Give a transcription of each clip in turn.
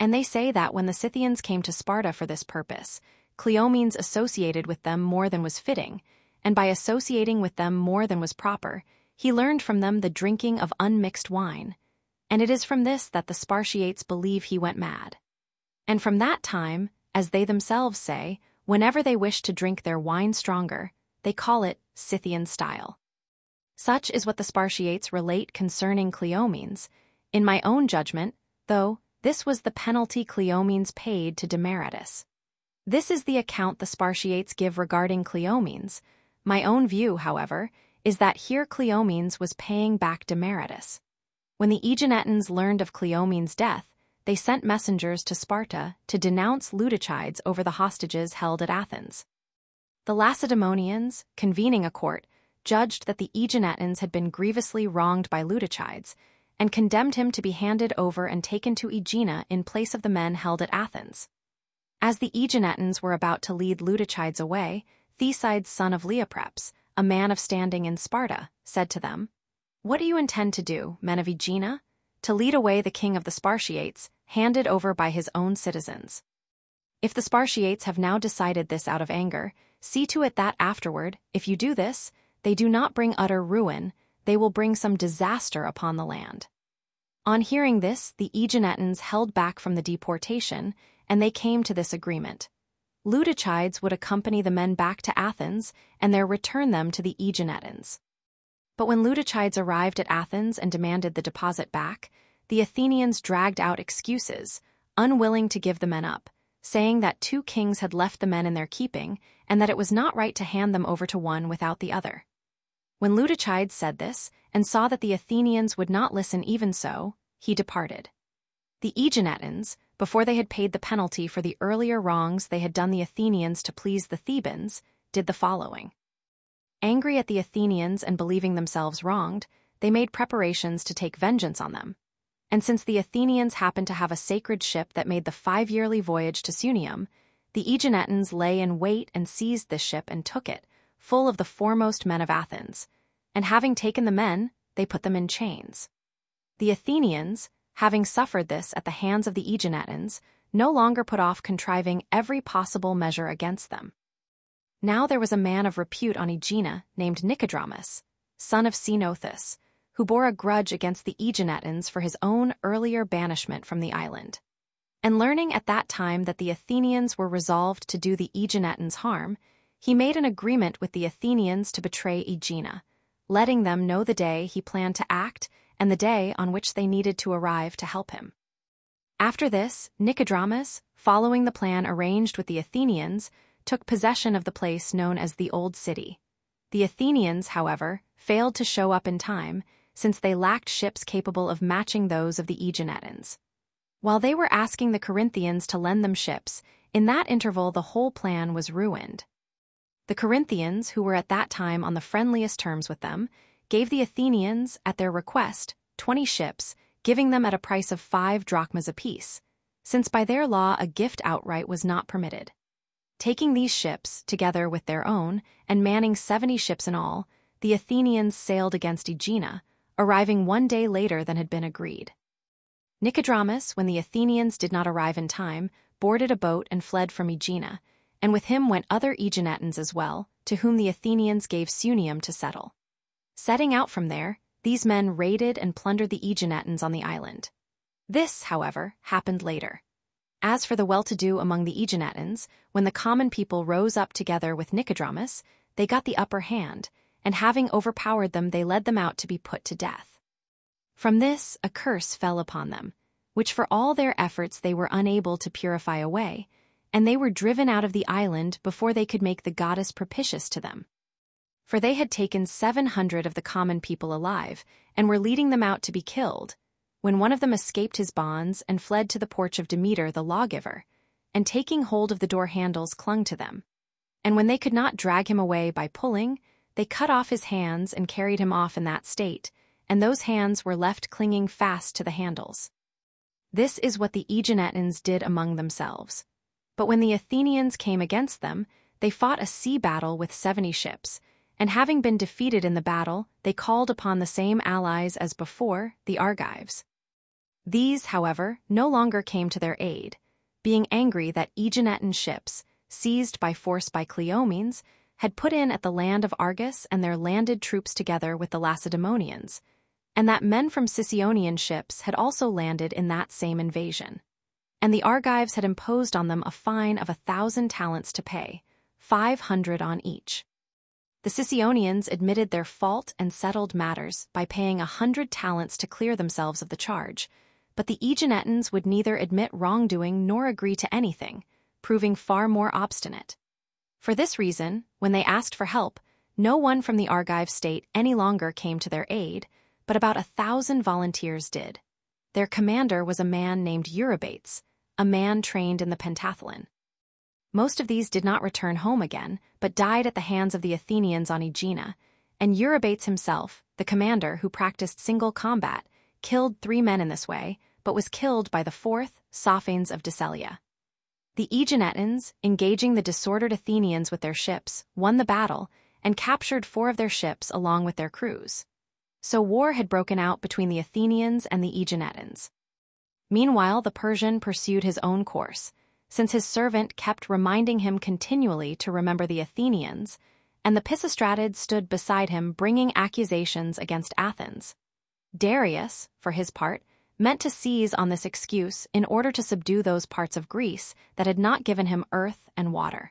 And they say that when the Scythians came to Sparta for this purpose, Cleomenes associated with them more than was fitting, and by associating with them more than was proper, he learned from them the drinking of unmixed wine. And it is from this that the Spartiates believe he went mad. And from that time, as they themselves say, whenever they wish to drink their wine stronger, they call it Scythian style. Such is what the Spartiates relate concerning Cleomenes. In my own judgment, though, this was the penalty Cleomenes paid to Demaratus. This is the account the Spartiates give regarding Cleomenes. My own view, however, is that here Cleomenes was paying back Demaratus. When the Aeginetans learned of Cleomenes' death, they sent messengers to Sparta to denounce Ludichides over the hostages held at Athens. The Lacedaemonians, convening a court, judged that the Aeginetans had been grievously wronged by Ludichides, and condemned him to be handed over and taken to Aegina in place of the men held at Athens. As the Aeginetans were about to lead Ludichides away, Thesides, son of Leopreps, a man of standing in Sparta, said to them, "What do you intend to do, men of Aegina? To lead away the king of the Spartiates, handed over by his own citizens. If the Spartiates have now decided this out of anger, see to it that afterward, if you do this, they do not bring utter ruin, they will bring some disaster upon the land." On hearing this, the Aeginetans held back from the deportation, and they came to this agreement. Ludichides would accompany the men back to Athens, and there return them to the Aeginetans. But when Ludichides arrived at Athens and demanded the deposit back, the Athenians dragged out excuses, unwilling to give the men up, saying that 2 kings had left the men in their keeping, and that it was not right to hand them over to one without the other. When Ludichides said this, and saw that the Athenians would not listen even so, he departed. The Aeginetans, before they had paid the penalty for the earlier wrongs they had done the Athenians to please the Thebans, did the following. Angry at the Athenians and believing themselves wronged, they made preparations to take vengeance on them. And since the Athenians happened to have a sacred ship that made the 5-yearly voyage to Sunium, the Aeginetans lay in wait and seized this ship and took it, full of the foremost men of Athens. And having taken the men, they put them in chains. The Athenians, having suffered this at the hands of the Aeginetans, no longer put off contriving every possible measure against them. Now there was a man of repute on Aegina named Nicodramus, son of Cenothus, who bore a grudge against the Aeginetans for his own earlier banishment from the island. And learning at that time that the Athenians were resolved to do the Aeginetans harm, he made an agreement with the Athenians to betray Aegina, letting them know the day he planned to act and the day on which they needed to arrive to help him. After this, Nicodramus, following the plan arranged with the Athenians, took possession of the place known as the Old City. The Athenians, however, failed to show up in time, since they lacked ships capable of matching those of the Aeginetans. While they were asking the Corinthians to lend them ships, in that interval the whole plan was ruined. The Corinthians, who were at that time on the friendliest terms with them, gave the Athenians, at their request, 20 ships, giving them at a price of 5 drachmas apiece, since by their law a gift outright was not permitted. Taking these ships, together with their own, and manning 70 ships in all, the Athenians sailed against Aegina, arriving 1 day later than had been agreed. Nicodramus, when the Athenians did not arrive in time, boarded a boat and fled from Aegina, and with him went other Aeginetans as well, to whom the Athenians gave Sunium to settle. Setting out from there, these men raided and plundered the Aeginetans on the island. This, however, happened later. As for the well-to-do among the Aeginetans, when the common people rose up together with Nicodramus, they got the upper hand, and having overpowered them they led them out to be put to death. From this a curse fell upon them, which for all their efforts they were unable to purify away, and they were driven out of the island before they could make the goddess propitious to them. For they had taken 700 of the common people alive, and were leading them out to be killed, when one of them escaped his bonds and fled to the porch of Demeter the lawgiver, and taking hold of the door handles clung to them. And when they could not drag him away by pulling, they cut off his hands and carried him off in that state, and those hands were left clinging fast to the handles. This is what the Aeginetans did among themselves. But when the Athenians came against them, they fought a sea battle with 70 ships, and having been defeated in the battle, they called upon the same allies as before, the Argives. These, however, no longer came to their aid, being angry that Aeginetan ships, seized by force by Cleomenes, had put in at the land of Argos and their landed troops together with the Lacedaemonians, and that men from Sicyonian ships had also landed in that same invasion. And the Argives had imposed on them a fine of 1,000 talents to pay, 500 on each. The Sicyonians admitted their fault and settled matters by paying 100 talents to clear themselves of the charge, but the Aeginetans would neither admit wrongdoing nor agree to anything, proving far more obstinate. For this reason, when they asked for help, no one from the Argive state any longer came to their aid, but about 1,000 volunteers did. Their commander was a man named Eurybates, a man trained in the pentathlon. Most of these did not return home again, but died at the hands of the Athenians on Aegina, and Eurybates himself, the commander who practiced single combat, killed 3 men in this way, but was killed by the 4th, Sophanes of Decelia. The Aeginetans, engaging the disordered Athenians with their ships, won the battle and captured 4 of their ships along with their crews. So war had broken out between the Athenians and the Aeginetans. Meanwhile, the Persian pursued his own course, since his servant kept reminding him continually to remember the Athenians, and the Pisistratids stood beside him bringing accusations against Athens. Darius, for his part, meant to seize on this excuse in order to subdue those parts of Greece that had not given him earth and water.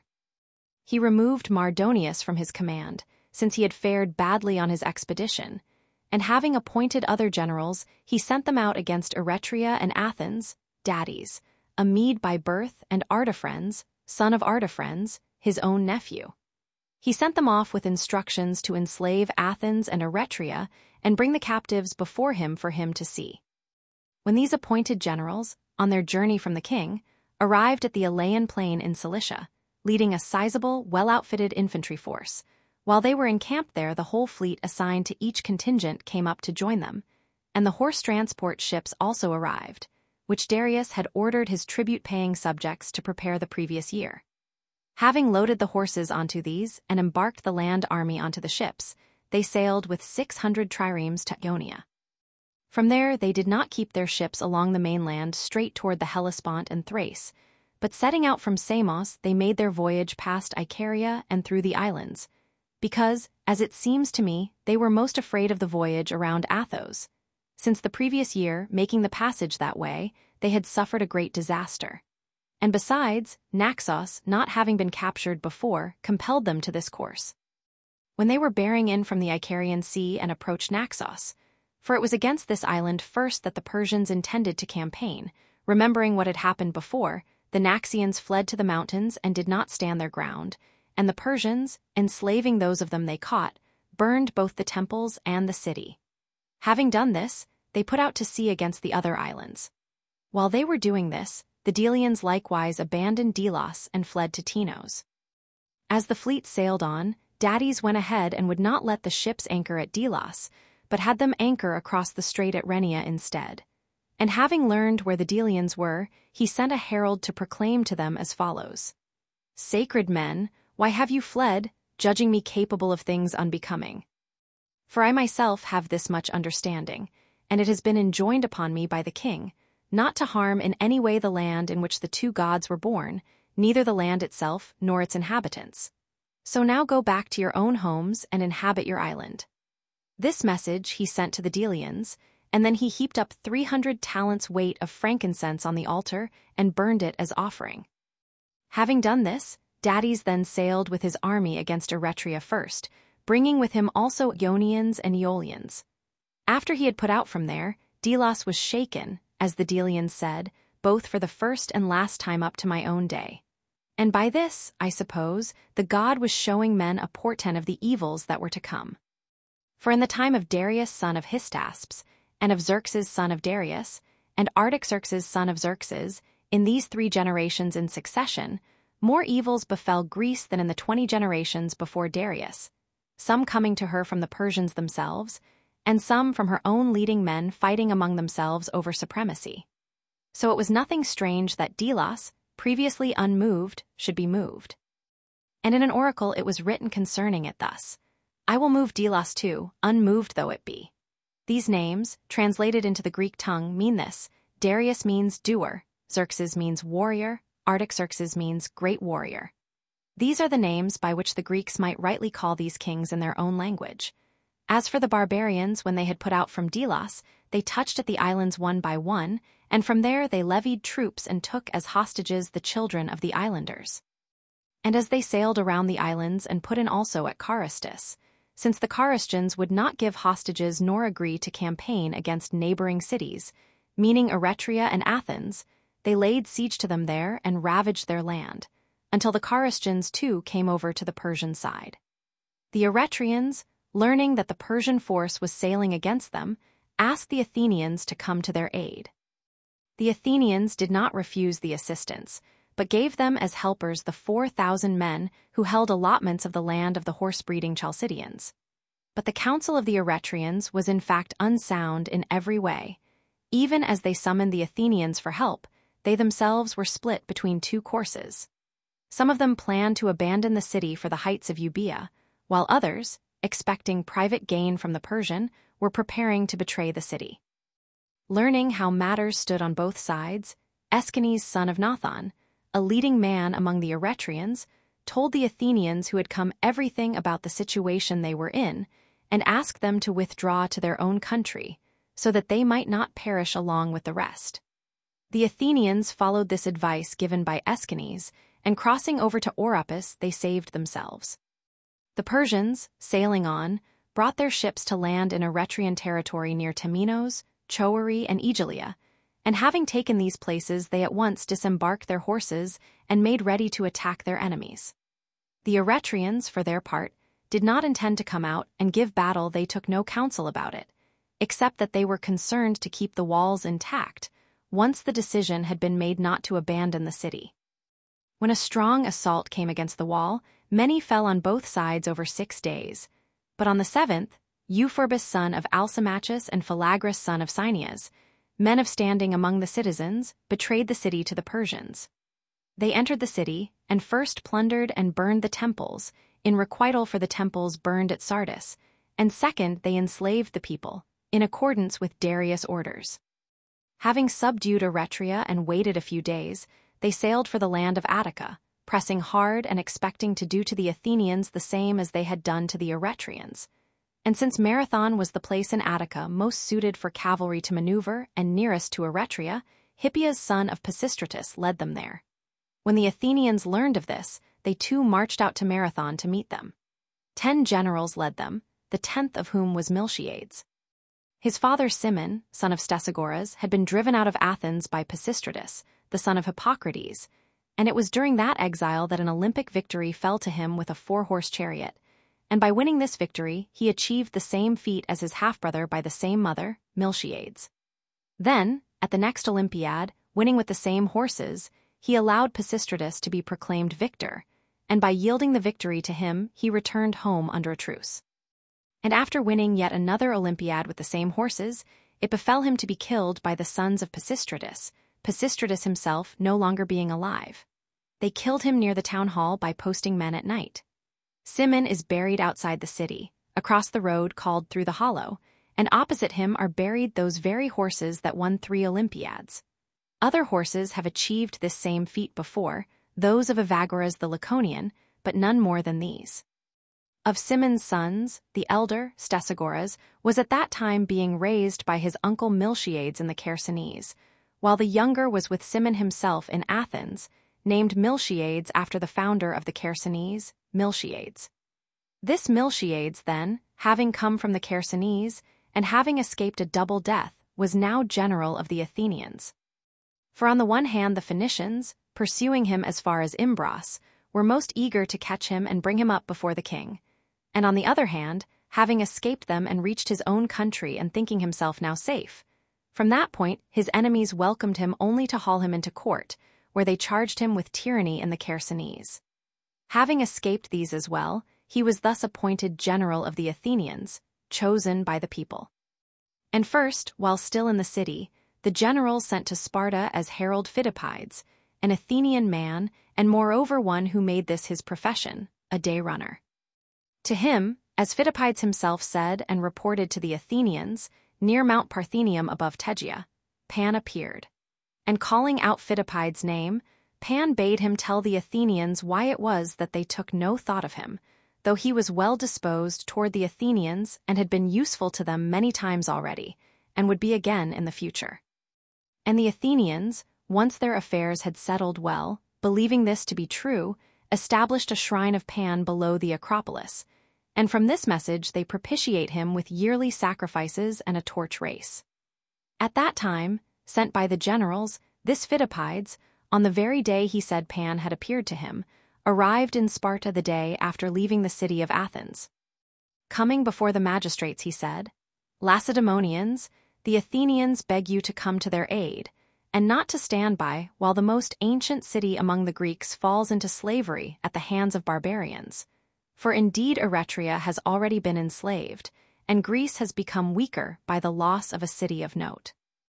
He removed Mardonius from his command, since he had fared badly on his expedition, and having appointed other generals, he sent them out against Eretria and Athens, Datis, a Mede by birth, and Artaphernes, son of Artaphernes, his own nephew. He sent them off with instructions to enslave Athens and Eretria and bring the captives before him for him to see. When these appointed generals, on their journey from the king, arrived at the Elaean plain in Cilicia, leading a sizable, well-outfitted infantry force, while they were encamped there, the whole fleet assigned to each contingent came up to join them, and the horse transport ships also arrived, which Darius had ordered his tribute-paying subjects to prepare the previous year. Having loaded the horses onto these and embarked the land army onto the ships, they sailed with 600 triremes to Ionia. From there, they did not keep their ships along the mainland straight toward the Hellespont and Thrace, but setting out from Samos, they made their voyage past Icaria and through the islands, because, as it seems to me, they were most afraid of the voyage around Athos. Since the previous year, making the passage that way, they had suffered a great disaster. And besides, Naxos, not having been captured before, compelled them to this course. When they were bearing in from the Icarian Sea and approached Naxos, for it was against this island first that the Persians intended to campaign, remembering what had happened before, the Naxians fled to the mountains and did not stand their ground, and the Persians, enslaving those of them they caught, burned both the temples and the city. Having done this, they put out to sea against the other islands. While they were doing this, the Delians likewise abandoned Delos and fled to Tinos. As the fleet sailed on, Datis went ahead and would not let the ships anchor at Delos, but had them anchor across the strait at Rhenia instead. And having learned where the Delians were, he sent a herald to proclaim to them as follows: "Sacred men, why have you fled, judging me capable of things unbecoming? For I myself have this much understanding, and it has been enjoined upon me by the king, not to harm in any way the land in which the 2 gods were born, neither the land itself nor its inhabitants. So now go back to your own homes and inhabit your island." This message he sent to the Delians, and then he heaped up 300 talents weight of frankincense on the altar and burned it as offering. Having done this, Datis then sailed with his army against Eretria first, bringing with him also Ionians and Aeolians. After he had put out from there, Delos was shaken, as the Delians said, both for the first and last time up to my own day. And by this, I suppose, the god was showing men a portent of the evils that were to come. For in the time of Darius son of Hystaspes, and of Xerxes son of Darius, and Artaxerxes son of Xerxes, in these 3 generations in succession, more evils befell Greece than in the 20 generations before Darius, some coming to her from the Persians themselves, and some from her own leading men fighting among themselves over supremacy. So it was nothing strange that Delos, previously unmoved, should be moved. And in an oracle it was written concerning it thus: "I will move Delos too, unmoved though it be." These names, translated into the Greek tongue, mean this: Darius means doer, Xerxes means warrior, Artaxerxes means great warrior. These are the names by which the Greeks might rightly call these kings in their own language. As for the barbarians, when they had put out from Delos, they touched at the islands one by one, and from there they levied troops and took as hostages the children of the islanders. And as they sailed around the islands and put in also at Carystus, since the Carystians would not give hostages nor agree to campaign against neighboring cities, meaning Eretria and Athens, they laid siege to them there and ravaged their land, until the Carystians too came over to the Persian side. The Eretrians, learning that the Persian force was sailing against them, asked the Athenians to come to their aid. The Athenians did not refuse the assistance, but gave them as helpers the 4,000 men who held allotments of the land of the horse-breeding Chalcidians. But the counsel of the Eretrians was in fact unsound in every way. Even as they summoned the Athenians for help, they themselves were split between two courses. Some of them planned to abandon the city for the heights of Euboea, while others, expecting private gain from the Persian, were preparing to betray the city. Learning how matters stood on both sides, Aeschines, son of Nathon, a leading man among the Eretrians, told the Athenians who had come everything about the situation they were in, and asked them to withdraw to their own country, so that they might not perish along with the rest. The Athenians followed this advice given by Aeschines, and crossing over to Oropus they saved themselves. The Persians, sailing on, brought their ships to land in Eretrian territory near Temenos, Choery, and Aegilia, and having taken these places they at once disembarked their horses and made ready to attack their enemies. The Eretrians, for their part, did not intend to come out and give battle. They took no counsel about it, except that they were concerned to keep the walls intact, once the decision had been made not to abandon the city. When a strong assault came against the wall, many fell on both sides over 6 days, but on the 7th, Euphorbus son of Alcimachus and Philagris son of Cineas, men of standing among the citizens, betrayed the city to the Persians. They entered the city, and first plundered and burned the temples, in requital for the temples burned at Sardis, and second they enslaved the people, in accordance with Darius' orders. Having subdued Eretria and waited a few days, they sailed for the land of Attica, pressing hard and expecting to do to the Athenians the same as they had done to the Eretrians. And since Marathon was the place in Attica most suited for cavalry to maneuver and nearest to Eretria, Hippias son of Pisistratus led them there. When the Athenians learned of this, they too marched out to Marathon to meet them. 10 generals led them, the 10th of whom was Miltiades. His father Cimon, son of Stesagoras, had been driven out of Athens by Pisistratus, the son of Hippocrates, and it was during that exile that an Olympic victory fell to him with a 4-horse chariot, and by winning this victory he achieved the same feat as his half-brother by the same mother, Miltiades. Then, at the next Olympiad, winning with the same horses, he allowed Pisistratus to be proclaimed victor, and by yielding the victory to him he returned home under a truce. And after winning yet another Olympiad with the same horses, it befell him to be killed by the sons of Pisistratus, Pisistratus himself no longer being alive. They killed him near the town hall by posting men at night. Cimon is buried outside the city, across the road called Through the Hollow, and opposite him are buried those very horses that won 3 Olympiads. Other horses have achieved this same feat before, those of Evagorus the Laconian, but none more than these. Of Cimon's sons, the elder, Stesagoras, was at that time being raised by his uncle Miltiades in the Chersonese, while the younger was with Cimon himself in Athens, named Miltiades after the founder of the Chersonese, Miltiades. This Miltiades, then, having come from the Chersonese, and having escaped a double death, was now general of the Athenians. For on the one hand the Phoenicians, pursuing him as far as Imbros, were most eager to catch him and bring him up before the king, and on the other hand, having escaped them and reached his own country and thinking himself now safe, from that point his enemies welcomed him only to haul him into court, where they charged him with tyranny in the Chersonese. Having escaped these as well, he was thus appointed general of the Athenians, chosen by the people. And first, while still in the city, the generals sent to Sparta as herald Phidippides, an Athenian man, and moreover one who made this his profession, a day-runner. To him, as Phidippides himself said and reported to the Athenians, near Mount Parthenium above Tegea, Pan appeared. And calling out Phidippides' name, Pan bade him tell the Athenians why it was that they took no thought of him, though he was well disposed toward the Athenians and had been useful to them many times already, and would be again in the future. And the Athenians, once their affairs had settled well, believing this to be true, established a shrine of Pan below the Acropolis, and from this message they propitiate him with yearly sacrifices and a torch race. At that time, sent by the generals, this Phidippides, on the very day he said Pan had appeared to him, arrived in Sparta the day after leaving the city of Athens. Coming before the magistrates, he said, "Lacedaemonians, the Athenians beg you to come to their aid, and not to stand by while the most ancient city among the Greeks falls into slavery at the hands of barbarians. For indeed Eretria has already been enslaved, and Greece has become weaker by the loss of a city of note."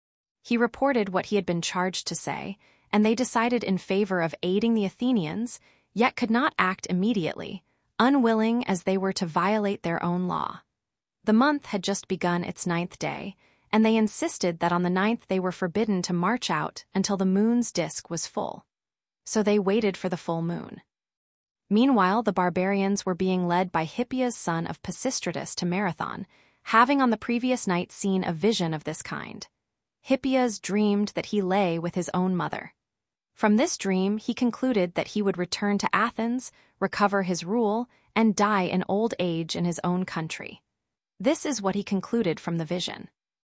He reported what he had been charged to say, and they decided in favor of aiding the Athenians, yet could not act immediately, unwilling as they were to violate their own law. The month had just begun its 9th day, and they insisted that on the 9th they were forbidden to march out until the moon's disk was full. So they waited for the full moon. Meanwhile, the barbarians were being led by Hippias son of Pisistratus to Marathon, having on the previous night seen a vision of this kind. Hippias dreamed that he lay with his own mother. From this dream, he concluded that he would return to Athens, recover his rule, and die in old age in his own country. This is what he concluded from the vision.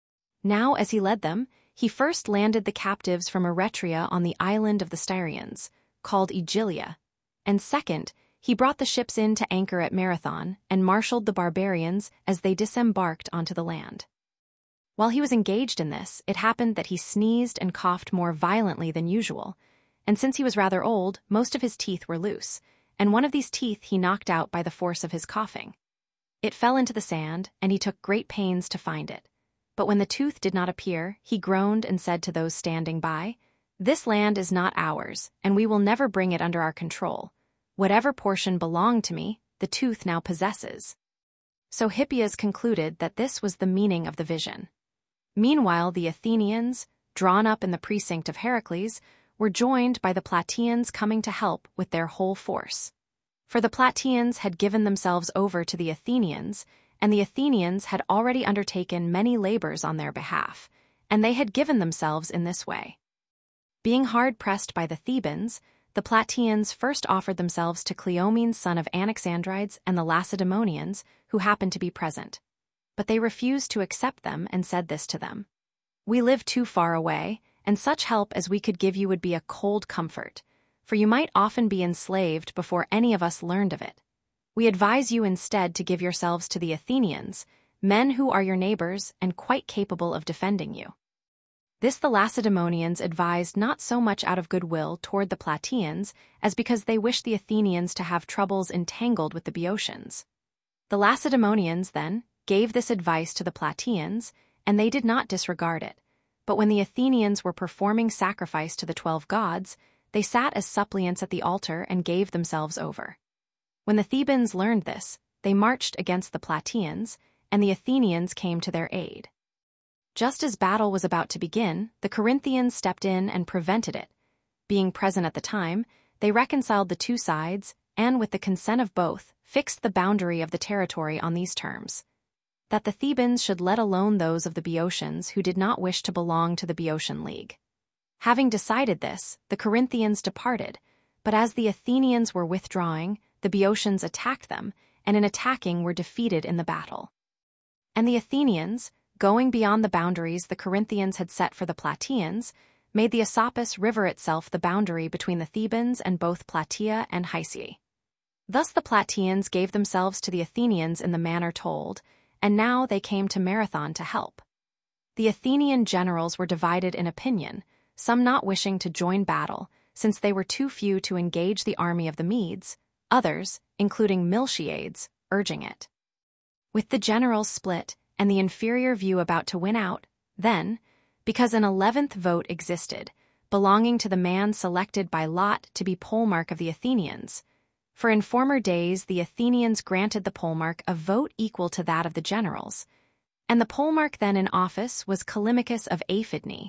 Now, as he led them, he first landed the captives from Eretria on the island of the Styrians, called Aegilia, and second, he brought the ships in to anchor at Marathon and marshaled the barbarians as they disembarked onto the land. While he was engaged in this, it happened that he sneezed and coughed more violently than usual, and since he was rather old, most of his teeth were loose, and one of these teeth he knocked out by the force of his coughing. It fell into the sand, and he took great pains to find it. But when the tooth did not appear, he groaned and said to those standing by, "This land is not ours, and we will never bring it under our control. Whatever portion belonged to me, the tooth now possesses." So Hippias concluded that this was the meaning of the vision. Meanwhile, the Athenians, drawn up in the precinct of Heracles, were joined by the Plataeans coming to help with their whole force. For the Plataeans had given themselves over to the Athenians, and the Athenians had already undertaken many labors on their behalf, and they had given themselves in this way. Being hard-pressed by the Thebans, the Plataeans first offered themselves to Cleomenes son of Anaxandrides and the Lacedaemonians, who happened to be present. But they refused to accept them and said this to them: "We live too far away, and such help as we could give you would be a cold comfort, for you might often be enslaved before any of us learned of it. We advise you instead to give yourselves to the Athenians, men who are your neighbors and quite capable of defending you." This the Lacedaemonians advised not so much out of goodwill toward the Plataeans as because they wished the Athenians to have troubles entangled with the Boeotians. The Lacedaemonians, then, gave this advice to the Plataeans, and they did not disregard it. But when the Athenians were performing sacrifice to the 12 gods, they sat as suppliants at the altar and gave themselves over. When the Thebans learned this, they marched against the Plataeans, and the Athenians came to their aid. Just as battle was about to begin, the Corinthians stepped in and prevented it. Being present at the time, they reconciled the two sides, and with the consent of both, fixed the boundary of the territory on these terms: that the Thebans should let alone those of the Boeotians who did not wish to belong to the Boeotian League. Having decided this, the Corinthians departed, but as the Athenians were withdrawing, the Boeotians attacked them, and in attacking were defeated in the battle. And the Athenians, going beyond the boundaries the Corinthians had set for the Plataeans, made the Asopus River itself the boundary between the Thebans and both Plataea and Hysiae. Thus the Plataeans gave themselves to the Athenians in the manner told, and now they came to Marathon to help. The Athenian generals were divided in opinion, some not wishing to join battle, since they were too few to engage the army of the Medes, others, including Miltiades, urging it. With the generals split, and the inferior view about to win out, then, because an 11th vote existed, belonging to the man selected by lot to be polemarch of the Athenians, for in former days the Athenians granted the polemarch a vote equal to that of the generals, and the polemarch then in office was Callimachus of Aphidnae,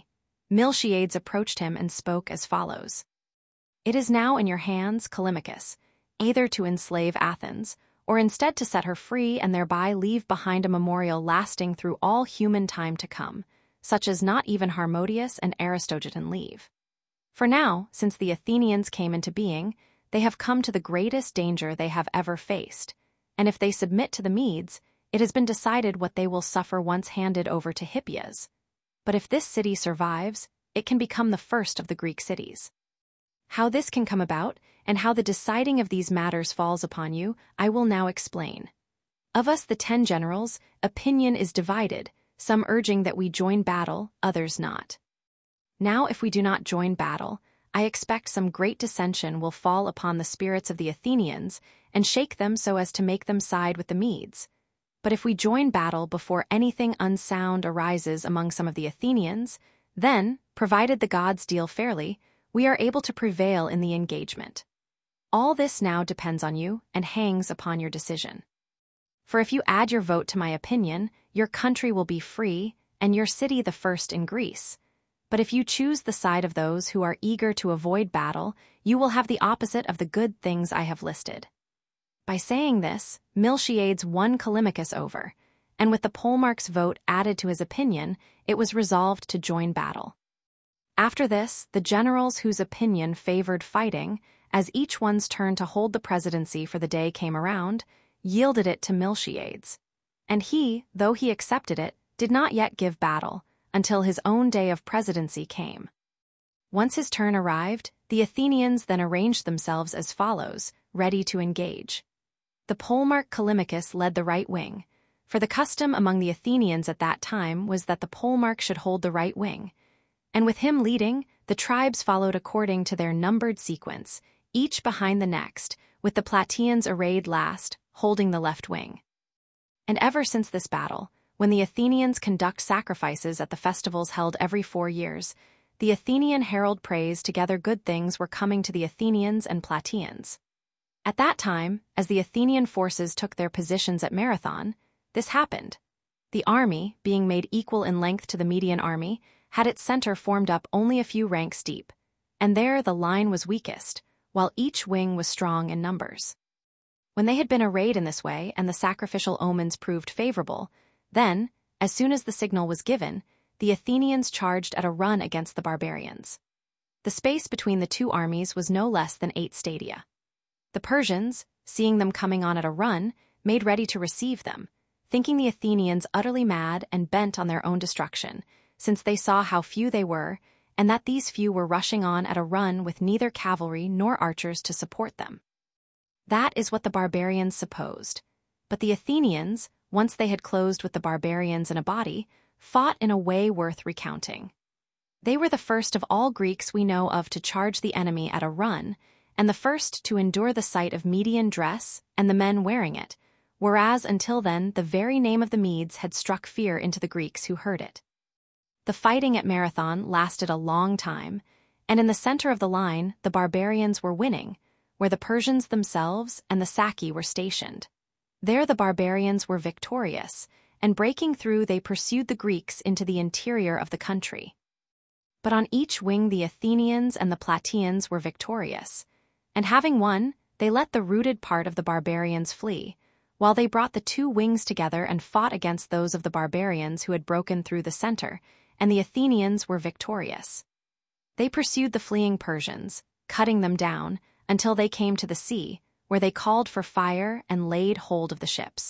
Miltiades approached him and spoke as follows. "It is now in your hands, Callimachus, either to enslave Athens, or instead to set her free and thereby leave behind a memorial lasting through all human time to come, such as not even Harmodius and Aristogiton leave. For now, since the Athenians came into being, they have come to the greatest danger they have ever faced, and if they submit to the Medes, it has been decided what they will suffer once handed over to Hippias. But if this city survives, it can become the first of the Greek cities. How this can come about, and how the deciding of these matters falls upon you, I will now explain. Of us, the 10 generals, opinion is divided, some urging that we join battle, others not. Now, if we do not join battle, I expect some great dissension will fall upon the spirits of the Athenians and shake them so as to make them side with the Medes. But if we join battle before anything unsound arises among some of the Athenians, then, provided the gods deal fairly, we are able to prevail in the engagement. All this now depends on you and hangs upon your decision. For if you add your vote to my opinion, your country will be free, and your city the first in Greece. But if you choose the side of those who are eager to avoid battle, you will have the opposite of the good things I have listed." By saying this, Miltiades won Callimachus over, and with the polemarch's vote added to his opinion, it was resolved to join battle. After this, the generals whose opinion favored fighting, as each one's turn to hold the presidency for the day came around, yielded it to Miltiades. And he, though he accepted it, did not yet give battle, until his own day of presidency came. Once his turn arrived, the Athenians then arranged themselves as follows, ready to engage. The polemarch Callimachus led the right wing, for the custom among the Athenians at that time was that the polemarch should hold the right wing, and with him leading, the tribes followed according to their numbered sequence, each behind the next, with the Plataeans arrayed last, holding the left wing. And ever since this battle, when the Athenians conduct sacrifices at the festivals held every 4 years, the Athenian herald prays together good things were coming to the Athenians and Plataeans. At that time, as the Athenian forces took their positions at Marathon, this happened. The army, being made equal in length to the Median army, had its center formed up only a few ranks deep, and there the line was weakest, while each wing was strong in numbers. When they had been arrayed in this way and the sacrificial omens proved favorable, then, as soon as the signal was given, the Athenians charged at a run against the barbarians. The space between the two armies was no less than 8 stadia. The Persians, seeing them coming on at a run, made ready to receive them, thinking the Athenians utterly mad and bent on their own destruction, since they saw how few they were, and that these few were rushing on at a run with neither cavalry nor archers to support them. That is what the barbarians supposed, but the Athenians, once they had closed with the barbarians in a body, fought in a way worth recounting. They were the first of all Greeks we know of to charge the enemy at a run, and the first to endure the sight of Median dress and the men wearing it, whereas until then the very name of the Medes had struck fear into the Greeks who heard it. The fighting at Marathon lasted a long time, and in the center of the line the barbarians were winning, where the Persians themselves and the Saki were stationed. There the barbarians were victorious, and breaking through they pursued the Greeks into the interior of the country. But on each wing the Athenians and the Plataeans were victorious, and having won, they let the routed part of the barbarians flee, while they brought the 2 wings together and fought against those of the barbarians who had broken through the center, and the Athenians were victorious. They pursued the fleeing Persians, cutting them down, until they came to the sea, where they called for fire and laid hold of the ships.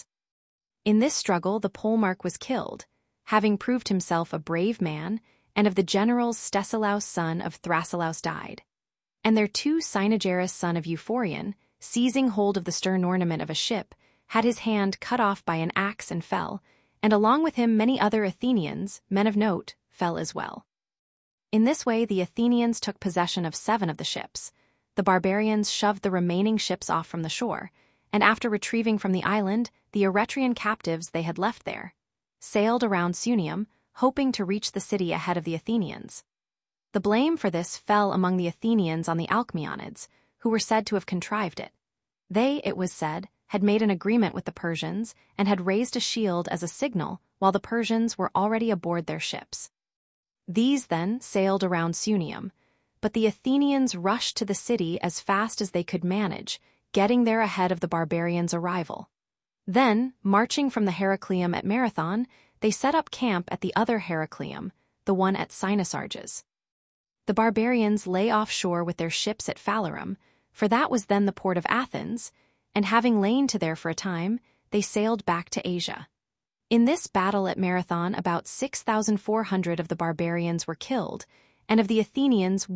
In this struggle the polemarch was killed, having proved himself a brave man, and of the generals Stesilaus son of Thrasylaus died. And their 2 Cynaegerus son of Euphorion, seizing hold of the stern ornament of a ship, had his hand cut off by an axe and fell, and along with him many other Athenians, men of note, fell as well. In this way the Athenians took possession of 7 of the ships. The barbarians shoved the remaining ships off from the shore, and after retrieving from the island the Eretrian captives they had left there, sailed around Sunium, hoping to reach the city ahead of the Athenians. The blame for this fell among the Athenians on the Alcmeonids, who were said to have contrived it. They, it was said, had made an agreement with the Persians and had raised a shield as a signal while the Persians were already aboard their ships. These then sailed around Sunium, but the Athenians rushed to the city as fast as they could manage, getting there ahead of the barbarians' arrival. Then, marching from the Heracleum at Marathon, they set up camp at the other Heracleum, the one at Cynosarges. The barbarians lay offshore with their ships at Phalerum, for that was then the port of Athens, and having lain to there for a time, they sailed back to Asia. In this battle at Marathon, about 6,400 of the barbarians were killed, and of the Athenians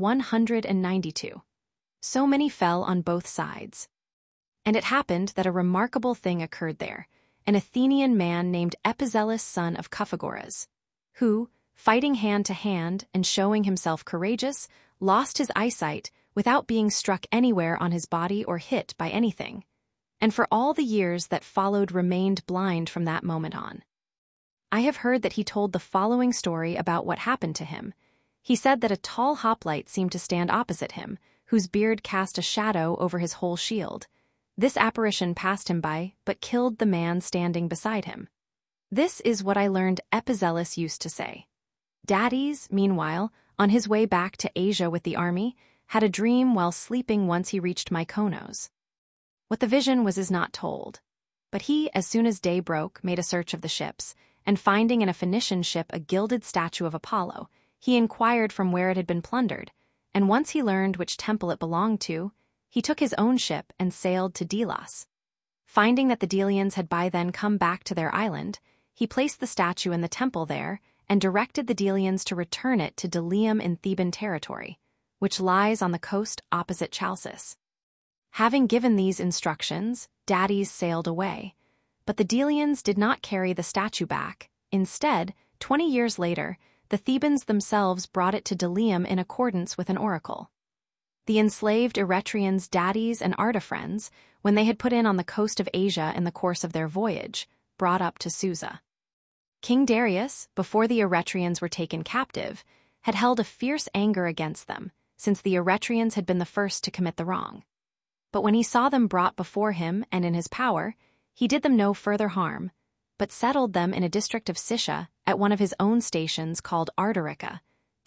192. So many fell on both sides. And it happened that a remarkable thing occurred there, an Athenian man named Epizelus, son of Cuphagoras, who, fighting hand to hand and showing himself courageous, lost his eyesight without being struck anywhere on his body or hit by anything, and for all the years that followed remained blind from that moment on. I have heard that he told the following story about what happened to him. He said that a tall hoplite seemed to stand opposite him, whose beard cast a shadow over his whole shield. This apparition passed him by, but killed the man standing beside him. This is what I learned Epizelus used to say. Dades, meanwhile, on his way back to Asia with the army, had a dream while sleeping once he reached Mykonos. What the vision was is not told, but he, as soon as day broke, made a search of the ships, and finding in a Phoenician ship a gilded statue of Apollo, he inquired from where it had been plundered, and once he learned which temple it belonged to, he took his own ship and sailed to Delos. Finding that the Delians had by then come back to their island, he placed the statue in the temple there and directed the Delians to return it to Delium in Theban territory, which lies on the coast opposite Chalcis. Having given these instructions, Dades sailed away, but the Delians did not carry the statue back. Instead, 20 years later, the Thebans themselves brought it to Delium in accordance with an oracle. The enslaved Eretrians Dades and Artaphrens, when they had put in on the coast of Asia in the course of their voyage, brought up to Susa. King Darius, before the Eretrians were taken captive, had held a fierce anger against them, since the Eretrians had been the first to commit the wrong. But when he saw them brought before him and in his power, he did them no further harm, but settled them in a district of Sicya at one of his own stations called Ardarica,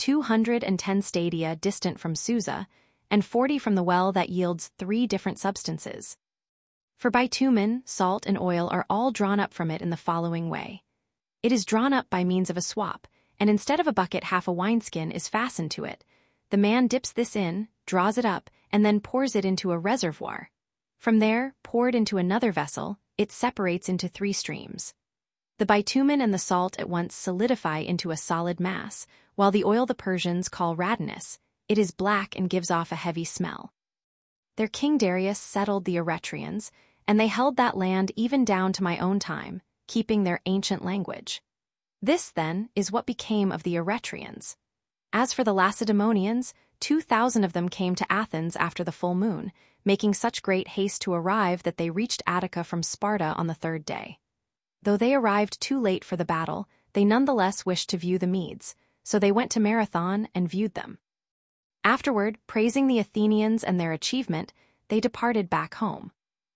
210 stadia distant from Susa, and 40 from the well that yields 3 different substances. For bitumen, salt, and oil are all drawn up from it in the following way. It is drawn up by means of a swap, and instead of a bucket half a wineskin is fastened to it. The man dips this in, draws it up, and then pours it into a reservoir. From there, poured into another vessel, it separates into 3 streams. The bitumen and the salt at once solidify into a solid mass, while the oil the Persians call radinus. It is black and gives off a heavy smell. Their king Darius settled the Eretrians, and they held that land even down to my own time, keeping their ancient language. This, then, is what became of the Eretrians. As for the Lacedaemonians, 2,000 of them came to Athens after the full moon, making such great haste to arrive that they reached Attica from Sparta on the 3rd day. Though they arrived too late for the battle, they nonetheless wished to view the Medes, so they went to Marathon and viewed them. Afterward, praising the Athenians and their achievement, they departed back home.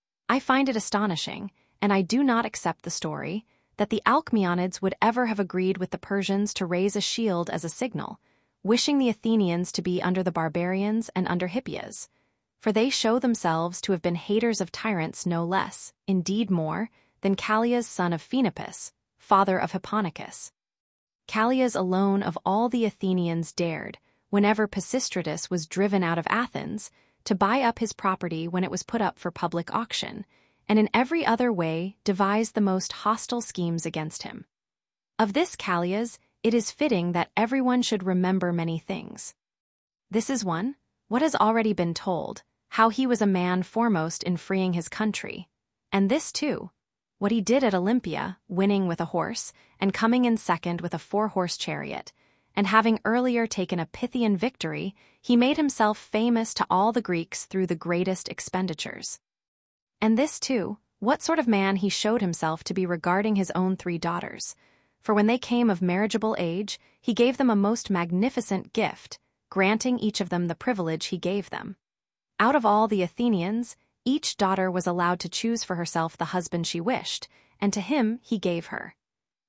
I find it astonishing, and I do not accept the story, that the Alcmeonids would ever have agreed with the Persians to raise a shield as a signal, wishing the Athenians to be under the barbarians and under Hippias, for they show themselves to have been haters of tyrants no less, indeed more, than Callias son of Phenopus, father of Hipponicus. Callias alone of all the Athenians dared, whenever Pisistratus was driven out of Athens, to buy up his property when it was put up for public auction, and in every other way devised the most hostile schemes against him. Of this Callias, it is fitting that everyone should remember many things. This is one, what has already been told, how he was a man foremost in freeing his country, and this too, what he did at Olympia, winning with a horse, and coming in second with a 4-horse chariot, and having earlier taken a Pythian victory, he made himself famous to all the Greeks through the greatest expenditures. And this too, what sort of man he showed himself to be regarding his own 3 daughters, for when they came of marriageable age, he gave them a most magnificent gift, granting each of them the privilege he gave them. Out of all the Athenians, each daughter was allowed to choose for herself the husband she wished, and to him he gave her.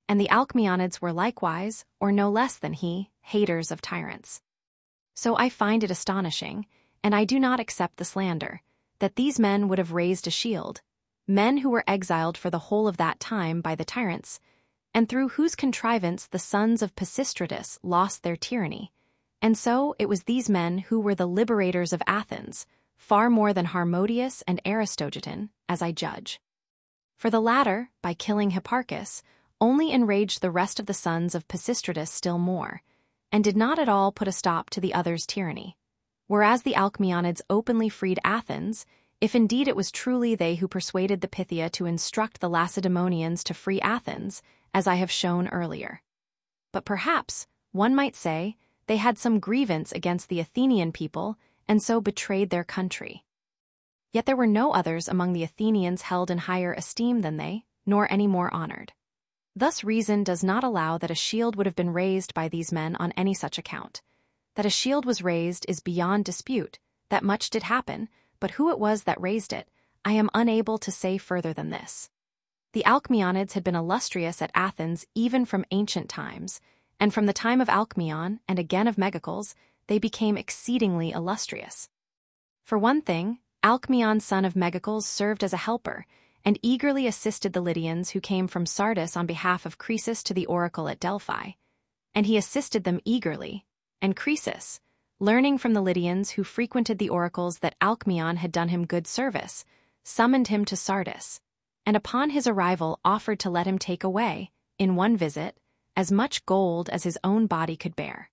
and the Alcmeonids were likewise, or no less than he, haters of tyrants. So I find it astonishing, and I do not accept the slander, that these men would have raised a shield, men who were exiled for the whole of that time by the tyrants, and through whose contrivance the sons of Pisistratus lost their tyranny. And so it was these men who were the liberators of Athens, far more than Harmodius and Aristogiton, as I judge. For the latter, by killing Hipparchus, only enraged the rest of the sons of Pisistratus still more, and did not at all put a stop to the others' tyranny. Whereas the Alcmeonids openly freed Athens, if indeed it was truly they who persuaded the Pythia to instruct the Lacedaemonians to free Athens, as I have shown earlier. But perhaps, one might say, they had some grievance against the Athenian people and so betrayed their country. Yet there were no others among the Athenians held in higher esteem than they, nor any more honored. Thus reason does not allow that a shield would have been raised by these men on any such account. That a shield was raised is beyond dispute, that much did happen, but who it was that raised it, I am unable to say further than this. The Alcmeonids had been illustrious at Athens even from ancient times, and from the time of Alcmeon and again of Megacles, they became exceedingly illustrious. For one thing, Alcmeon son of Megacles served as a helper, and eagerly assisted the Lydians who came from Sardis on behalf of Croesus to the oracle at Delphi. And he assisted them eagerly, and Croesus, learning from the Lydians who frequented the oracles that Alcmeon had done him good service, summoned him to Sardis, and upon his arrival offered to let him take away, in one visit, as much gold as his own body could bear.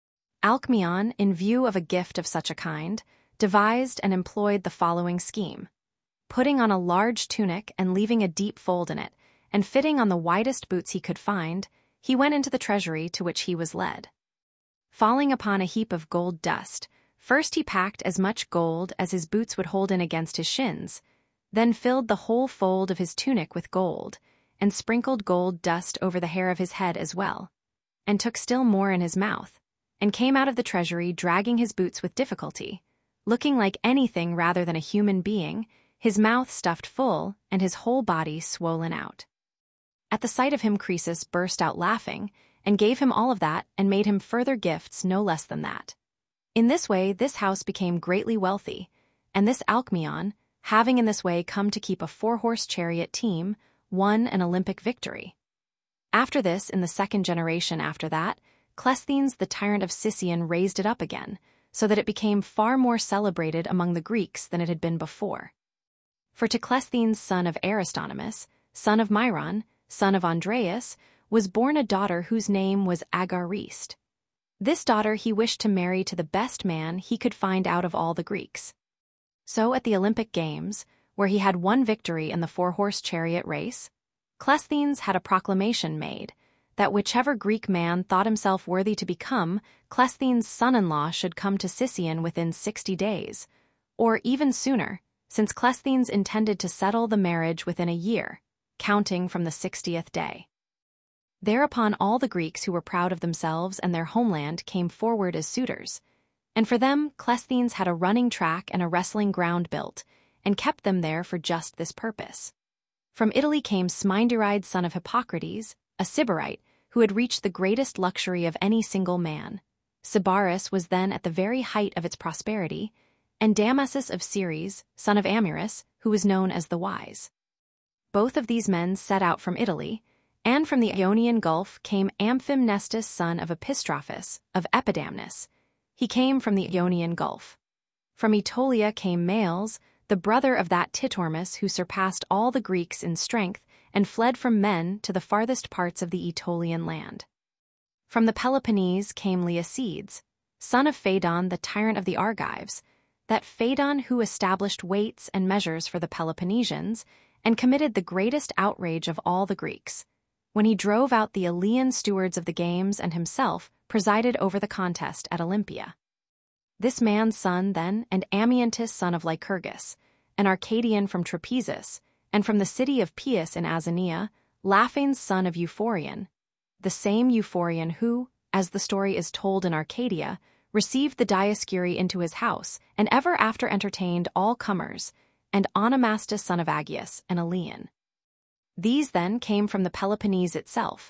Alcmeon, in view of a gift of such a kind, devised and employed the following scheme. Putting on a large tunic and leaving a deep fold in it, and fitting on the widest boots he could find, he went into the treasury to which he was led. Falling upon a heap of gold dust, first he packed as much gold as his boots would hold in against his shins, then filled the whole fold of his tunic with gold, and sprinkled gold dust over the hair of his head as well, and took still more in his mouth, and came out of the treasury dragging his boots with difficulty, looking like anything rather than a human being, his mouth stuffed full and his whole body swollen out. At the sight of him Croesus burst out laughing, and gave him all of that and made him further gifts no less than that. In this way this house became greatly wealthy, and this Alcmeon, having in this way come to keep a 4-horse chariot team, won an Olympic victory. After this, in the second generation after that, Cleisthenes the tyrant of Sicyon raised it up again, so that it became far more celebrated among the Greeks than it had been before. For to Cleisthenes son of Aristonomus, son of Myron, son of Andreas, was born a daughter whose name was Agariste. This daughter he wished to marry to the best man he could find out of all the Greeks. So at the Olympic Games, where he had won victory in the 4-horse chariot race, Cleisthenes had a proclamation made that whichever Greek man thought himself worthy to become Cleisthenes' son-in-law should come to Sicyon within 60 days, or even sooner, since Cleisthenes intended to settle the marriage within a year, counting from the 60th day. Thereupon all the Greeks who were proud of themselves and their homeland came forward as suitors, and for them Cleisthenes had a running track and a wrestling ground built, and kept them there for just this purpose. From Italy came Sminduride son of Hippocrates, a Sybarite, who had reached the greatest luxury of any single man. Sybaris was then at the very height of its prosperity, and Damasus of Ceres, son of Amyris, who was known as the Wise. Both of these men set out from Italy, and from the Ionian Gulf came Amphimnestus son of Epistrophus, of Epidamnus. He came from the Ionian Gulf. From Aetolia came Males, the brother of that Titormus who surpassed all the Greeks in strength and fled from men to the farthest parts of the Aetolian land. From the Peloponnese came Leocedes, son of Phaedon the tyrant of the Argives, that Phaedon who established weights and measures for the Peloponnesians and committed the greatest outrage of all the Greeks, when he drove out the Elean stewards of the games and himself presided over the contest at Olympia. This man's son, then, and Amyontis son of Lycurgus, an Arcadian from Trapezus, and from the city of Pius in Azonia, Laphanes son of Euphorion, the same Euphorion who, as the story is told in Arcadia, received the Dioscuri into his house, and ever after entertained all comers, and Onomastus son of Agius, an Elean. These then came from the Peloponnese itself,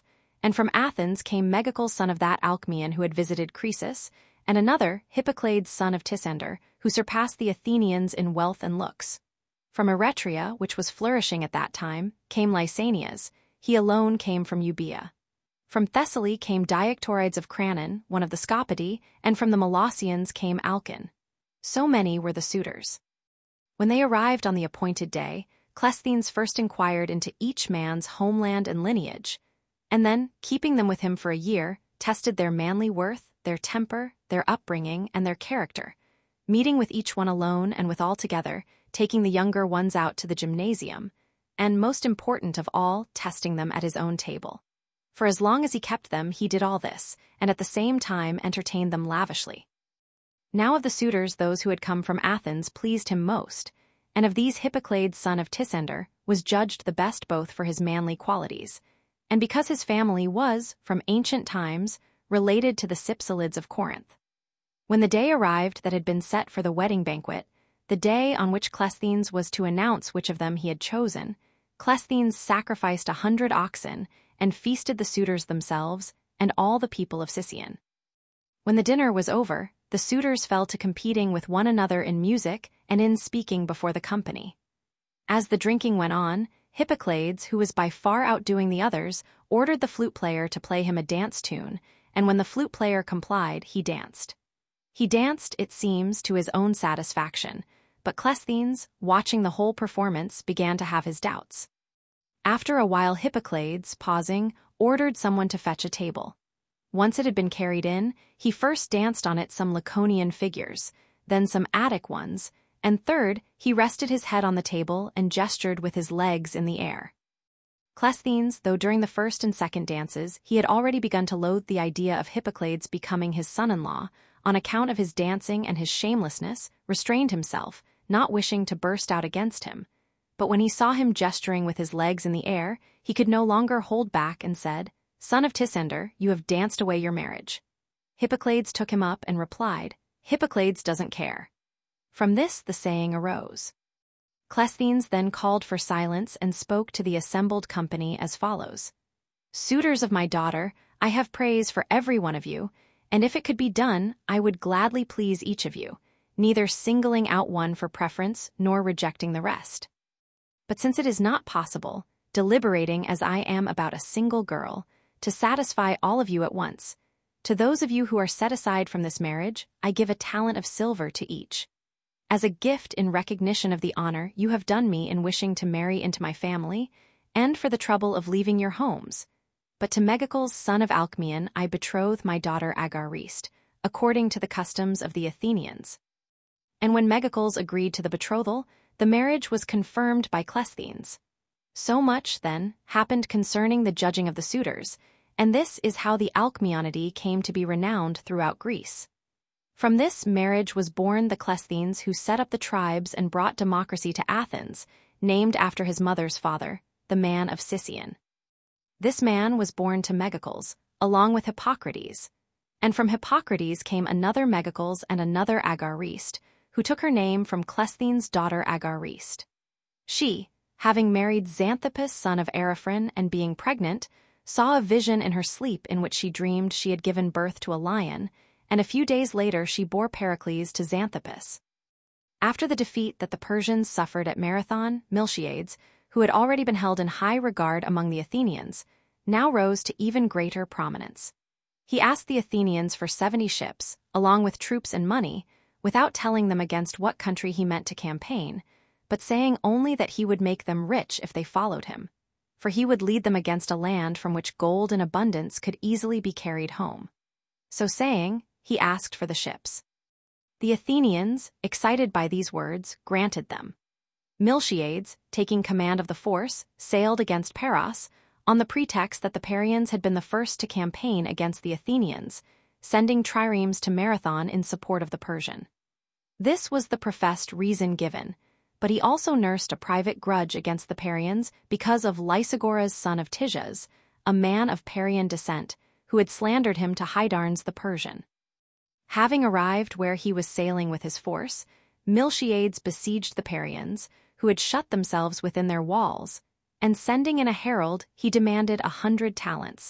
And from Athens came Megacles, son of that Alcmaeon who had visited Croesus, and another, Hippocleides, son of Tisander, who surpassed the Athenians in wealth and looks. From Eretria, which was flourishing at that time, came Lysanias. He alone came from Euboea. From Thessaly came Diactorides of Cranon, one of the Scopidi, and from the Molossians came Alcon. So many were the suitors. When they arrived on the appointed day, Cleisthenes first inquired into each man's homeland and lineage, and then, keeping them with him for a year, tested their manly worth, their temper, their upbringing, and their character, meeting with each one alone and with all together, taking the younger ones out to the gymnasium, and, most important of all, testing them at his own table. For as long as he kept them, he did all this, and at the same time entertained them lavishly. Now of the suitors those who had come from Athens pleased him most, and of these Hippocleides, son of Tisander, was judged the best both for his manly qualities, and because his family was, from ancient times, related to the Cypselids of Corinth. When the day arrived that had been set for the wedding banquet, the day on which Cleisthenes was to announce which of them he had chosen, Cleisthenes sacrificed 100 oxen and feasted the suitors themselves and all the people of Sicyon. When the dinner was over, the suitors fell to competing with one another in music and in speaking before the company. As the drinking went on, Hippocleides, who was by far outdoing the others, ordered the flute player to play him a dance tune, and when the flute player complied, he danced. He danced, it seems, to his own satisfaction, but Cleisthenes, watching the whole performance, began to have his doubts. After a while Hippocleides, pausing, ordered someone to fetch a table. Once it had been carried in, he first danced on it some Laconian figures, then some Attic ones, and third, he rested his head on the table and gestured with his legs in the air. Cleisthenes, though during the first and second dances he had already begun to loathe the idea of Hippocleides becoming his son-in-law, on account of his dancing and his shamelessness, restrained himself, not wishing to burst out against him. But when he saw him gesturing with his legs in the air, he could no longer hold back and said, "Son of Tisander, you have danced away your marriage." Hippocleides took him up and replied, "Hippocleides doesn't care." From this the saying arose. Cleisthenes then called for silence and spoke to the assembled company as follows. "Suitors of my daughter, I have praise for every one of you, and if it could be done, I would gladly please each of you, neither singling out one for preference nor rejecting the rest. But since it is not possible, deliberating as I am about a single girl, to satisfy all of you at once, to those of you who are set aside from this marriage, I give a talent of silver to each, as a gift in recognition of the honor you have done me in wishing to marry into my family, and for the trouble of leaving your homes. But to Megacles, son of Alcmaeon, I betroth my daughter Agariste, according to the customs of the Athenians." And when Megacles agreed to the betrothal, the marriage was confirmed by Cleisthenes. So much, then, happened concerning the judging of the suitors, and this is how the Alcmeonidae came to be renowned throughout Greece. From this marriage was born the Cleisthenes who set up the tribes and brought democracy to Athens, named after his mother's father, the man of Sicyon. This man was born to Megacles, along with Hippocrates, and from Hippocrates came another Megacles and another Agariste, who took her name from Cleisthenes' daughter Agariste. She, having married Xanthippus, son of Ariphron, and being pregnant, saw a vision in her sleep in which she dreamed she had given birth to a lion, and a few days later she bore Pericles to Xanthippus. After the defeat that the Persians suffered at Marathon, Miltiades, who had already been held in high regard among the Athenians, now rose to even greater prominence. He asked the Athenians for 70 ships, along with troops and money, without telling them against what country he meant to campaign, but saying only that he would make them rich if they followed him, for he would lead them against a land from which gold in abundance could easily be carried home. So saying, he asked for the ships. The Athenians, excited by these words, granted them. Miltiades, taking command of the force, sailed against Paros, on the pretext that the Parians had been the first to campaign against the Athenians, sending triremes to Marathon in support of the Persian. This was the professed reason given, but he also nursed a private grudge against the Parians because of Lysagoras, son of Tiges, a man of Parian descent, who had slandered him to Hydarnes the Persian. Having arrived where he was sailing with his force, Miltiades besieged the Parians, who had shut themselves within their walls, and sending in a herald, he demanded 100 talents,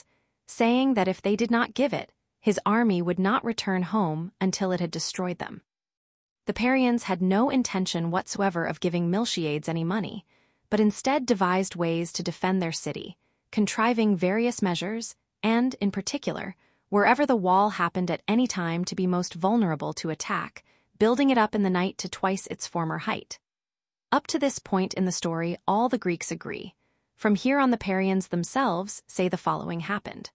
saying that if they did not give it, his army would not return home until it had destroyed them. The Parians had no intention whatsoever of giving Miltiades any money, but instead devised ways to defend their city, contriving various measures, and, in particular, wherever the wall happened at any time to be most vulnerable to attack, building it up in the night to twice its former height. Up to this point in the story, all the Greeks agree. From here on, the Parians themselves say the following happened.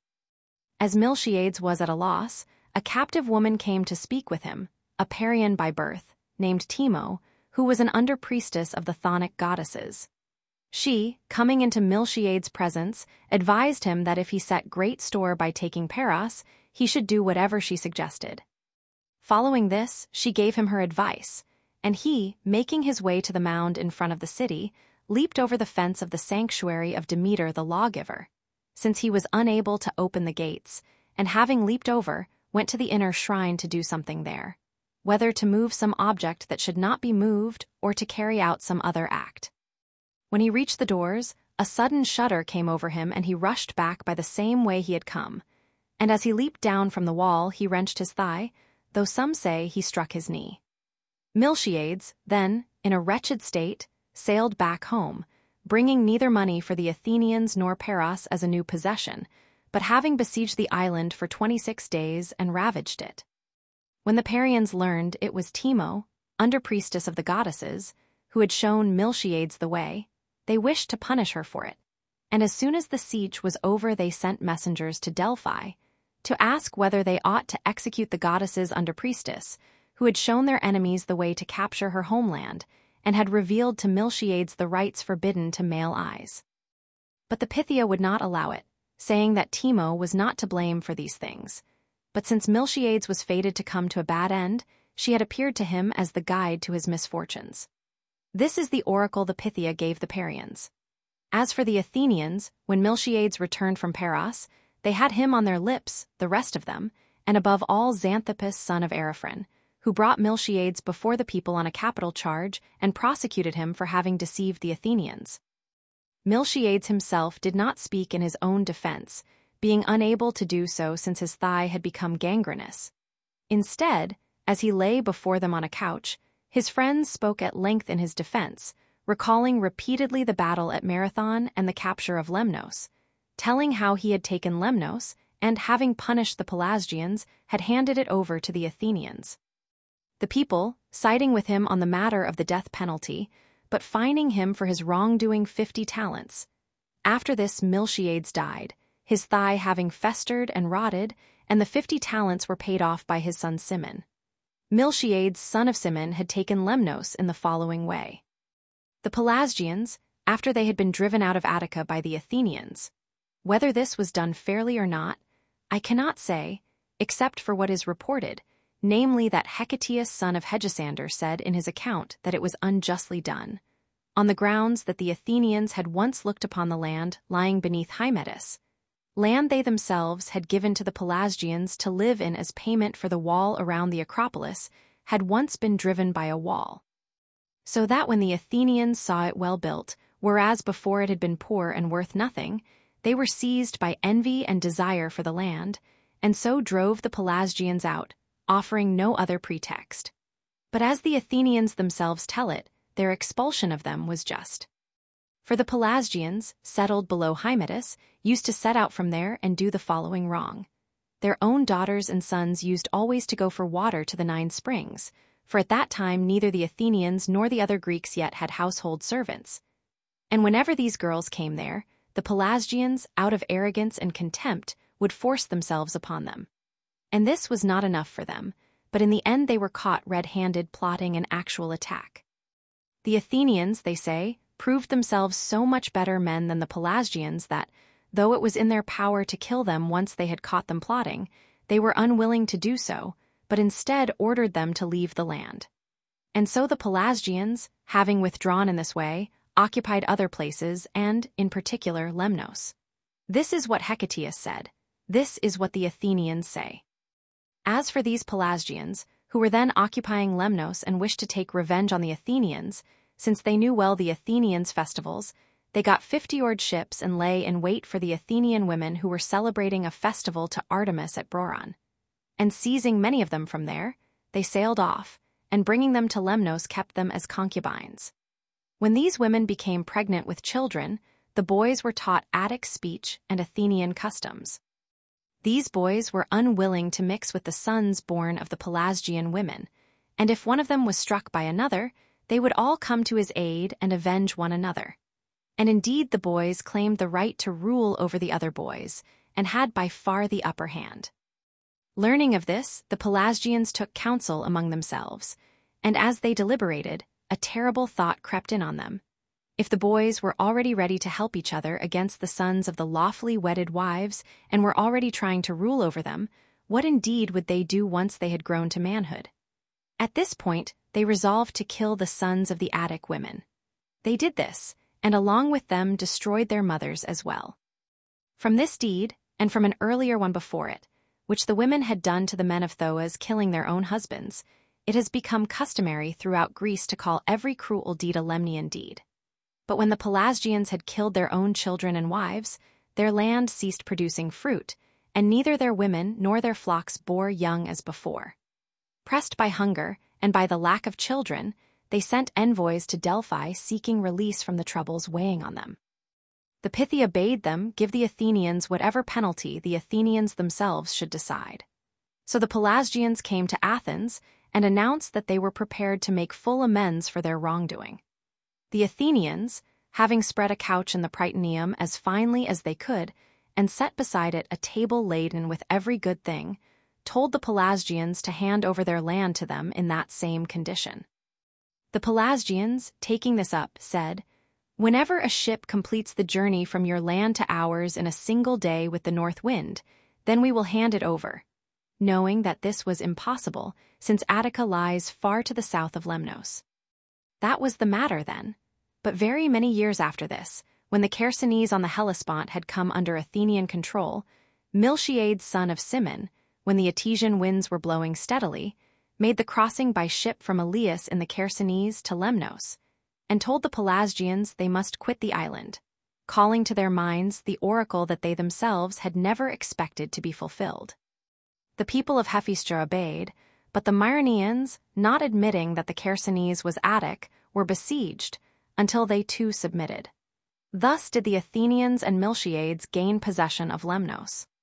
As Miltiades was at a loss, a captive woman came to speak with him, a Parian by birth, named Timo, who was an under-priestess of the Chthonic goddesses. She, coming into Miltiades' presence, advised him that if he set great store by taking Paros, he should do whatever she suggested. Following this, she gave him her advice, and he, making his way to the mound in front of the city, leaped over the fence of the sanctuary of Demeter the lawgiver, since he was unable to open the gates, and having leaped over, went to the inner shrine to do something there, whether to move some object that should not be moved or to carry out some other act. When he reached the doors, a sudden shudder came over him and he rushed back by the same way he had come, and as he leaped down from the wall he wrenched his thigh, though some say he struck his knee. Miltiades, then, in a wretched state, sailed back home, bringing neither money for the Athenians nor Paros as a new possession, but having besieged the island for 26 days and ravaged it. When the Parians learned it was Timo, under-priestess of the goddesses, who had shown Miltiades the way, they wished to punish her for it, and as soon as the siege was over they sent messengers to Delphi to ask whether they ought to execute the goddesses' under-priestess, who had shown their enemies the way to capture her homeland, and had revealed to Miltiades the rites forbidden to male eyes. But the Pythia would not allow it, saying that Timo was not to blame for these things, but since Miltiades was fated to come to a bad end, she had appeared to him as the guide to his misfortunes. This is the oracle the Pythia gave the Parians. As for the Athenians, when Miltiades returned from Paros, they had him on their lips, the rest of them, and above all Xanthippus son of Ariphron, who brought Miltiades before the people on a capital charge and prosecuted him for having deceived the Athenians. Miltiades himself did not speak in his own defense, being unable to do so since his thigh had become gangrenous. Instead, as he lay before them on a couch, his friends spoke at length in his defense, recalling repeatedly the battle at Marathon and the capture of Lemnos, telling how he had taken Lemnos and, having punished the Pelasgians, had handed it over to the Athenians. The people, siding with him on the matter of the death penalty, but fining him for his wrongdoing 50 talents. After this Miltiades died, his thigh having festered and rotted, and the 50 talents were paid off by his son Cimon. Miltiades, son of Cimon, had taken Lemnos in the following way. The Pelasgians, after they had been driven out of Attica by the Athenians, whether this was done fairly or not, I cannot say, except for what is reported, namely that Hecataeus son of Hegesander said in his account that it was unjustly done, on the grounds that the Athenians had once looked upon the land lying beneath Hymettus, land they themselves had given to the Pelasgians to live in as payment for the wall around the Acropolis, had once been driven by a wall. So that when the Athenians saw it well built, whereas before it had been poor and worth nothing, they were seized by envy and desire for the land, and so drove the Pelasgians out, offering no other pretext. But as the Athenians themselves tell it, their expulsion of them was just. For the Pelasgians, settled below Hymettus, used to set out from there and do the following wrong. Their own daughters and sons used always to go for water to the 9 springs, for at that time neither the Athenians nor the other Greeks yet had household servants. And whenever these girls came there, the Pelasgians, out of arrogance and contempt, would force themselves upon them. And this was not enough for them, but in the end they were caught red-handed plotting an actual attack. The Athenians, they say, proved themselves so much better men than the Pelasgians that, though it was in their power to kill them once they had caught them plotting, they were unwilling to do so, but instead ordered them to leave the land. And so the Pelasgians, having withdrawn in this way, occupied other places and, in particular, Lemnos. This is what Hecataeus said. This is what the Athenians say. As for these Pelasgians, who were then occupying Lemnos and wished to take revenge on the Athenians, since they knew well the Athenians' festivals, they got 50 oared ships and lay in wait for the Athenian women who were celebrating a festival to Artemis at Broron. And seizing many of them from there, they sailed off, and bringing them to Lemnos kept them as concubines. When these women became pregnant with children, the boys were taught Attic speech and Athenian customs. These boys were unwilling to mix with the sons born of the Pelasgian women, and if one of them was struck by another, they would all come to his aid and avenge one another. And indeed the boys claimed the right to rule over the other boys, and had by far the upper hand. Learning of this, the Pelasgians took counsel among themselves, and as they deliberated, a terrible thought crept in on them. If the boys were already ready to help each other against the sons of the lawfully wedded wives and were already trying to rule over them, what indeed would they do once they had grown to manhood? At this point, they resolved to kill the sons of the Attic women. They did this, and along with them destroyed their mothers as well. From this deed, and from an earlier one before it, which the women had done to the men of Thoas killing their own husbands, it has become customary throughout Greece to call every cruel deed a Lemnian deed. But when the Pelasgians had killed their own children and wives, their land ceased producing fruit, and neither their women nor their flocks bore young as before. Pressed by hunger and by the lack of children, they sent envoys to Delphi seeking release from the troubles weighing on them. The Pythia bade them give the Athenians whatever penalty the Athenians themselves should decide. So the Pelasgians came to Athens and announced that they were prepared to make full amends for their wrongdoing. The Athenians, having spread a couch in the Prytaneum as finely as they could, and set beside it a table laden with every good thing, told the Pelasgians to hand over their land to them in that same condition. The Pelasgians, taking this up, said, "Whenever a ship completes the journey from your land to ours in a single day with the north wind, then we will hand it over," knowing that this was impossible, since Attica lies far to the south of Lemnos. That was the matter then, but very many years after this, when the Chersonese on the Hellespont had come under Athenian control, Miltiades, son of Cimon, when the Etesian winds were blowing steadily, made the crossing by ship from Elias in the Chersonese to Lemnos, and told the Pelasgians they must quit the island, calling to their minds the oracle that they themselves had never expected to be fulfilled. The people of Hephaestra obeyed, but the Myroneans, not admitting that the Chersonese was Attic, were besieged, until they too submitted. Thus did the Athenians and Miltiades gain possession of Lemnos.